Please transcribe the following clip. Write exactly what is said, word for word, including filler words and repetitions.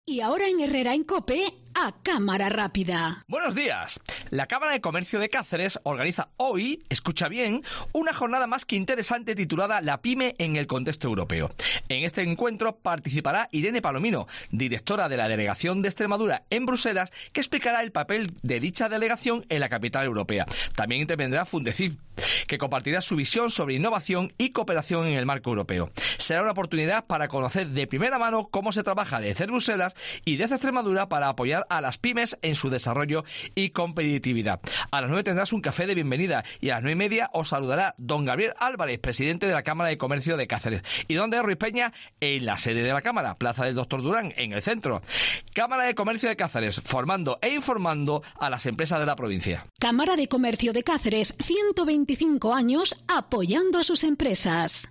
Y ahora en Herrera en COPE, a Cámara Rápida. Buenos días. La Cámara de Comercio de Cáceres organiza hoy, escucha bien, una jornada más que interesante titulada La Pyme en el contexto europeo. En este encuentro participará Irene Palomino, directora de la Delegación de Extremadura en Bruselas, que explicará el papel de dicha delegación en la capital europea. También intervendrá Fundecid, que compartirá su visión sobre innovación y cooperación en el marco europeo. Será una oportunidad para conocer de primera mano cómo se trabaja desde Bruselas y desde Extremadura para apoyar a las pymes en su desarrollo y competitividad. A las nueve tendrás un café de bienvenida y a las nueve y media os saludará don Gabriel Álvarez, presidente de la Cámara de Comercio de Cáceres. ¿Y dónde es Ruiz Peña? En la sede de la Cámara, Plaza del Doctor Durán, en el centro. Cámara de Comercio de Cáceres, formando e informando a las empresas de la provincia. Cámara de Comercio de Cáceres, ciento veinticinco años apoyando a sus empresas.